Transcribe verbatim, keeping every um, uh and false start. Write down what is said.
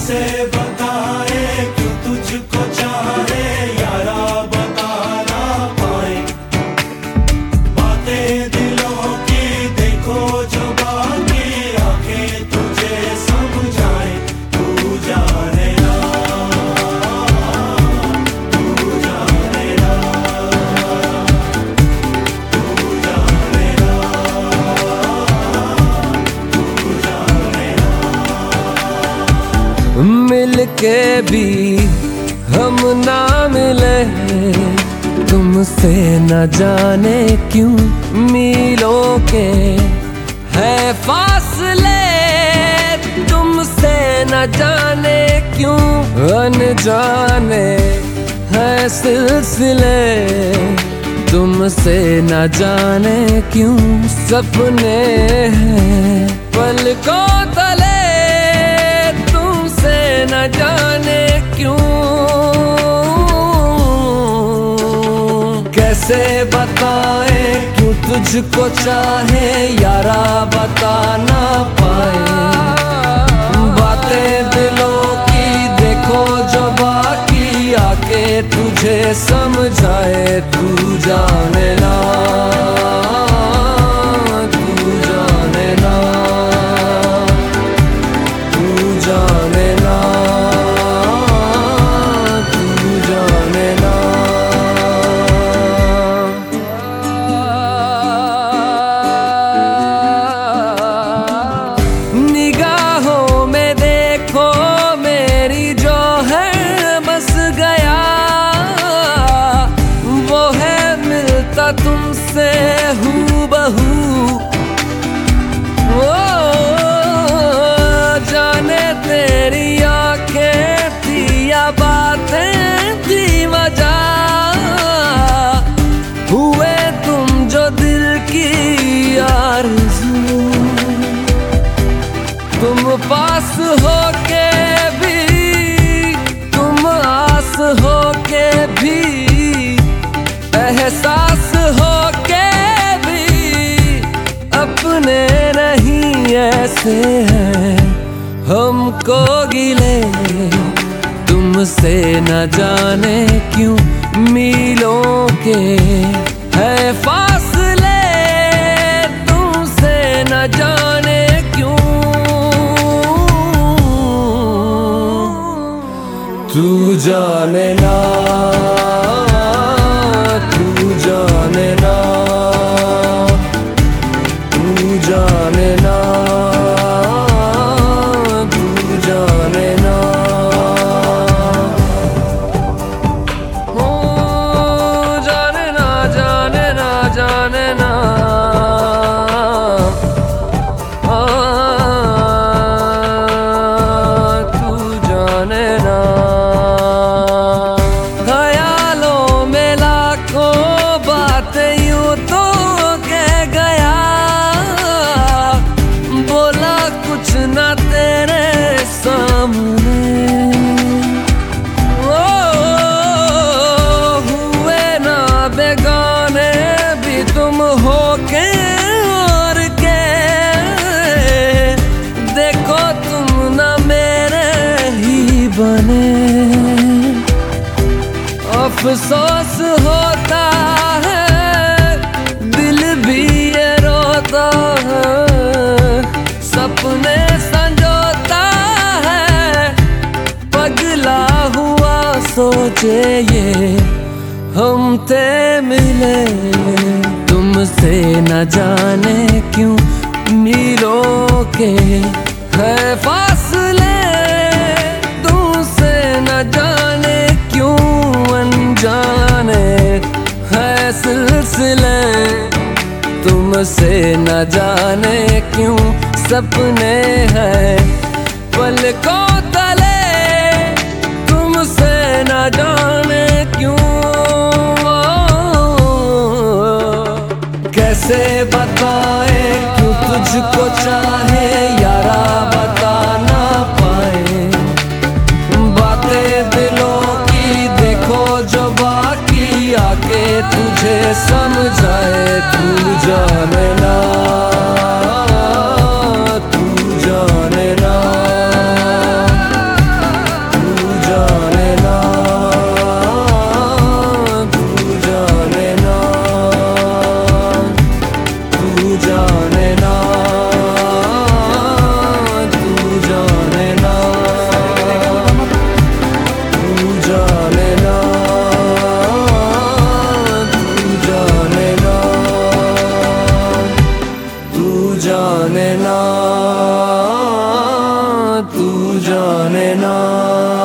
कैसे बताए क्यों तुझको चाहे यारा, बता ना पाए बातें दिलों की, देखो जो बाकी आंखें तुझे समझाए। तू जाने ना, तू जाने ना, तू जाने ना, तू जाने ना। मिलके भी हम ना मिले, तुमसे न जाने क्यों मीलों के है फासले, तुमसे न जाने क्यों अनजाने है सिलसिले, तुमसे न जाने क्यों सपने हैं पलकों तले, तुमसे न जाने क्यों। कैसे बताए क्यों तुझको चाहे यारा, बता ना पाए बातें दिलों की, देखो जो बाकी आके तुझे समझाए। तू जाने ना, तू जाने ना, तू जाने ना, तू जाने ना। निगाहों में देखो मेरी जो है बस गया, वो है मिलता तुमसे हूबहू। ओ जाने तेरी आंखें थी या बातें थी वजह, हुए तुम जो दिल की आरज़ू, तुम पास हो के भी, तुम आस हो के भी, एहसास हो के भी अपने नहीं ऐसे हैं हमको गिले, तुमसे न जाने क्यों मीलों के है फासले, तुमसे न जाने क्यों। तू जाने ना, तू जाने ना, तू जाने ना, तू जाने ना। ओ जाने ना, जाने ना, जाने ना, तू जाने ना। ख्यालों में लाखों बातें यूं तो कह गया, बोला कुछ ना तेरे सामने, ओ हुए ना बेगाने भी तुम हो के और के, देखो तुम ना मेरे ही बने। अफसोस होता है दिल भी ये रोता है, सपने संजोता है पगला हुआ सोचे ये हम ते मिले, तुमसे न जाने क्यों मीलों के है फासले, तुमसे न जाने क्यों अनजाने है सिलसिले, तुमसे न जाने क्यों सपने हैं पलकों तले, तुमसे न जाने क्यों। कैसे बताए क्यों तुझको चाहे यारा, बता ना पाए बातें दिलों की, देखो जो बाकी आके तुझे समझाए। तू जाने ना, तू जाने ना, जाने ना।